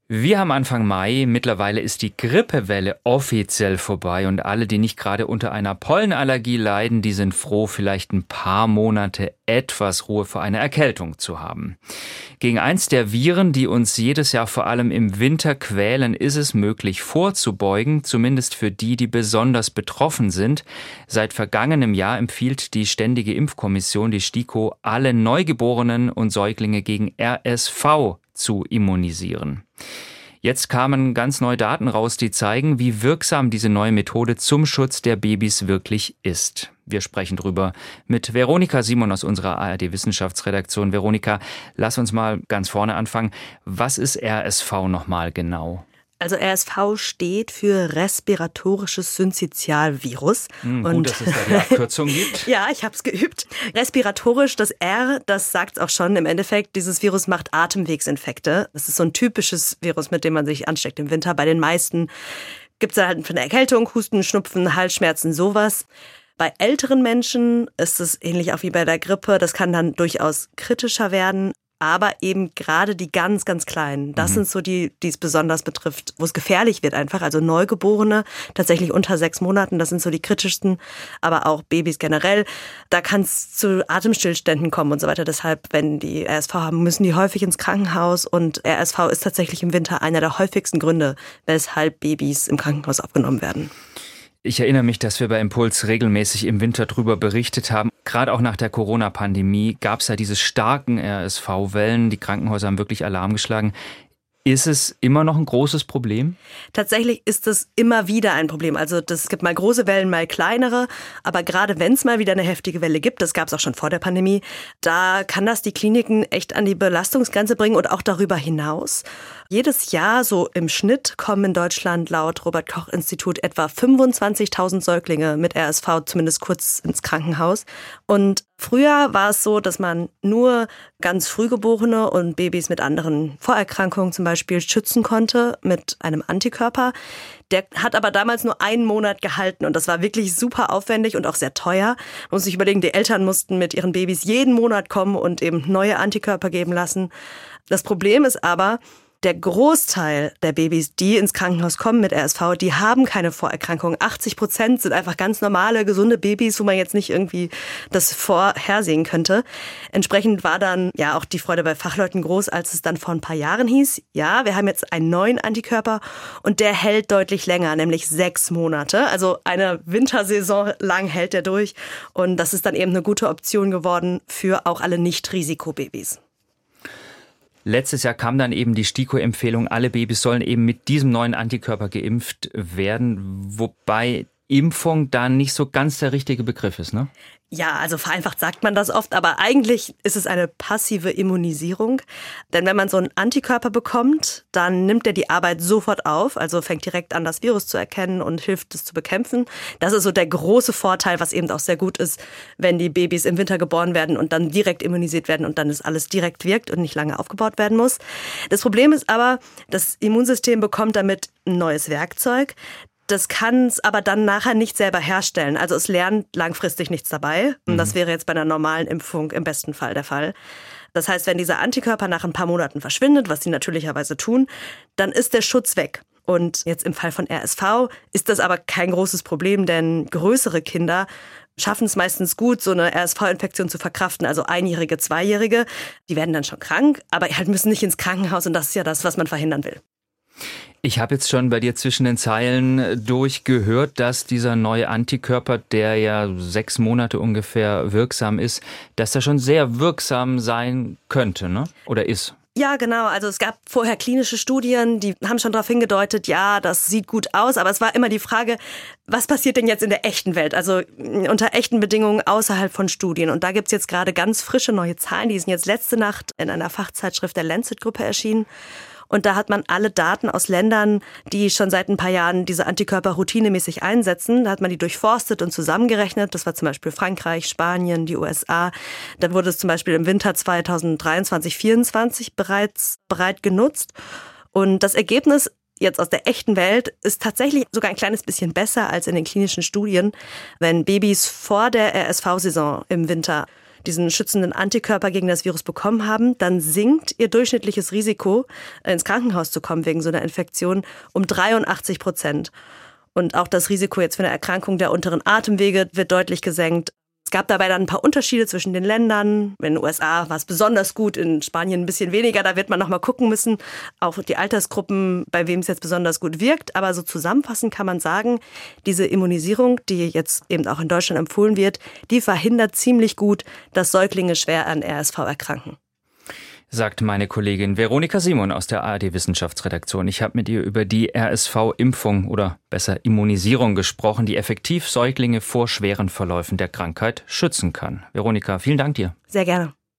Wir haben Anfang Mai, mittlerweile ist die Grippewelle offiziell vorbei und alle, die nicht gerade unter einer Pollenallergie leiden, die sind froh, vielleicht ein paar Monate etwas Ruhe vor einer Erkältung zu haben. Gegen eins der Viren, die uns jedes Jahr vor allem im Winter quälen, ist es möglich vorzubeugen, zumindest für die, die besonders betroffen sind. Seit vergangenem Jahr empfiehlt die Ständige Impfkommission, die STIKO, alle Neugeborenen und Säuglinge gegen RSV zu immunisieren. Jetzt kamen ganz neue Daten raus, die zeigen, wie wirksam diese neue Methode zum Schutz der Babys wirklich ist. Wir sprechen drüber mit Veronika Simon aus unserer ARD-Wissenschaftsredaktion. Veronika, lass uns mal ganz vorne anfangen. Was ist RSV nochmal genau? Also RSV steht für respiratorisches Synzytialvirus. Gut, dass es da die Abkürzung gibt. Ja, ich habe es geübt. Respiratorisch, das R, das sagt auch schon im Endeffekt, dieses Virus macht Atemwegsinfekte. Das ist so ein typisches Virus, mit dem man sich ansteckt im Winter. Bei den meisten gibt es halt eine Erkältung, Husten, Schnupfen, Halsschmerzen, sowas. Bei älteren Menschen ist es ähnlich auch wie bei der Grippe. Das kann dann durchaus kritischer werden. Aber eben gerade die ganz, ganz Kleinen, das sind so die es besonders betrifft, wo es gefährlich wird einfach. Also Neugeborene, tatsächlich unter 6 Monaten, das sind so die kritischsten, aber auch Babys generell. Da kann es zu Atemstillständen kommen und so weiter. Deshalb, wenn die RSV haben, müssen die häufig ins Krankenhaus. Und RSV ist tatsächlich im Winter einer der häufigsten Gründe, weshalb Babys im Krankenhaus aufgenommen werden. Ich erinnere mich, dass wir bei Impuls regelmäßig im Winter drüber berichtet haben. Gerade auch nach der Corona-Pandemie gab es ja diese starken RSV-Wellen. Die Krankenhäuser haben wirklich Alarm geschlagen. Ist es immer noch ein großes Problem? Tatsächlich ist es immer wieder ein Problem. Also es gibt mal große Wellen, mal kleinere. Aber gerade wenn es mal wieder eine heftige Welle gibt, das gab es auch schon vor der Pandemie, da kann das die Kliniken echt an die Belastungsgrenze bringen und auch darüber hinaus. Jedes Jahr so im Schnitt kommen in Deutschland laut Robert-Koch-Institut etwa 25.000 Säuglinge mit RSV zumindest kurz ins Krankenhaus. Und früher war es so, dass man nur ganz Frühgeborene und Babys mit anderen Vorerkrankungen zum Beispiel schützen konnte mit einem Antikörper. Der hat aber damals nur 1 Monat gehalten und das war wirklich super aufwendig und auch sehr teuer. Man muss sich überlegen, die Eltern mussten mit ihren Babys jeden Monat kommen und eben neue Antikörper geben lassen. Das Problem ist aber, der Großteil der Babys, die ins Krankenhaus kommen mit RSV, die haben keine Vorerkrankung. 80% sind einfach ganz normale, gesunde Babys, wo man jetzt nicht irgendwie das vorhersehen könnte. Entsprechend war dann ja auch die Freude bei Fachleuten groß, als es dann vor ein paar Jahren hieß, ja, wir haben jetzt einen neuen Antikörper und der hält deutlich länger, nämlich 6 Monate. Also eine Wintersaison lang hält der durch und das ist dann eben eine gute Option geworden für auch alle Nicht-Risikobabys. Letztes Jahr kam dann eben die STIKO-Empfehlung, alle Babys sollen eben mit diesem neuen Antikörper geimpft werden, wobei Impfung da nicht so ganz der richtige Begriff ist, ne? Ja, also vereinfacht sagt man das oft, aber eigentlich ist es eine passive Immunisierung. Denn wenn man so einen Antikörper bekommt, dann nimmt er die Arbeit sofort auf, also fängt direkt an, das Virus zu erkennen und hilft es zu bekämpfen. Das ist so der große Vorteil, was eben auch sehr gut ist, wenn die Babys im Winter geboren werden und dann direkt immunisiert werden und dann das alles direkt wirkt und nicht lange aufgebaut werden muss. Das Problem ist aber, das Immunsystem bekommt damit ein neues Werkzeug. Das kann es aber dann nachher nicht selber herstellen. Also es lernt langfristig nichts dabei. Und das wäre jetzt bei einer normalen Impfung im besten Fall der Fall. Das heißt, wenn dieser Antikörper nach ein paar Monaten verschwindet, was sie natürlicherweise tun, dann ist der Schutz weg. Und jetzt im Fall von RSV ist das aber kein großes Problem, denn größere Kinder schaffen es meistens gut, so eine RSV-Infektion zu verkraften. Also 1-Jährige, 2-Jährige, die werden dann schon krank, aber halt müssen nicht ins Krankenhaus. Und das ist ja das, was man verhindern will. Ich habe jetzt schon bei dir zwischen den Zeilen durchgehört, dass dieser neue Antikörper, der ja 6 Monate ungefähr wirksam ist, dass der schon sehr wirksam sein könnte, ne? Oder ist? Ja, genau. Also es gab vorher klinische Studien, die haben schon darauf hingedeutet, ja, das sieht gut aus. Aber es war immer die Frage, was passiert denn jetzt in der echten Welt? Also unter echten Bedingungen außerhalb von Studien. Und da gibt's jetzt gerade ganz frische neue Zahlen. Die sind jetzt letzte Nacht in einer Fachzeitschrift der Lancet-Gruppe erschienen. Und da hat man alle Daten aus Ländern, die schon seit ein paar Jahren diese Antikörper routinemäßig einsetzen. Da hat man die durchforstet und zusammengerechnet. Das war zum Beispiel Frankreich, Spanien, die USA. Da wurde es zum Beispiel im Winter 2023/24 bereits breit genutzt. Und das Ergebnis jetzt aus der echten Welt ist tatsächlich sogar ein kleines bisschen besser als in den klinischen Studien, wenn Babys vor der RSV-Saison im Winter diesen schützenden Antikörper gegen das Virus bekommen haben, dann sinkt ihr durchschnittliches Risiko, ins Krankenhaus zu kommen wegen so einer Infektion, um 83%. Und auch das Risiko jetzt für eine Erkrankung der unteren Atemwege wird deutlich gesenkt. Es gab dabei dann ein paar Unterschiede zwischen den Ländern. In den USA war es besonders gut, in Spanien ein bisschen weniger. Da wird man noch mal gucken müssen, auch die Altersgruppen, bei wem es jetzt besonders gut wirkt. Aber so zusammenfassend kann man sagen, diese Immunisierung, die jetzt eben auch in Deutschland empfohlen wird, die verhindert ziemlich gut, dass Säuglinge schwer an RSV erkranken. Sagt meine Kollegin Veronika Simon aus der ARD-Wissenschaftsredaktion. Ich habe mit ihr über die RSV-Impfung oder besser Immunisierung gesprochen, die effektiv Säuglinge vor schweren Verläufen der Krankheit schützen kann. Veronika, vielen Dank dir. Sehr gerne.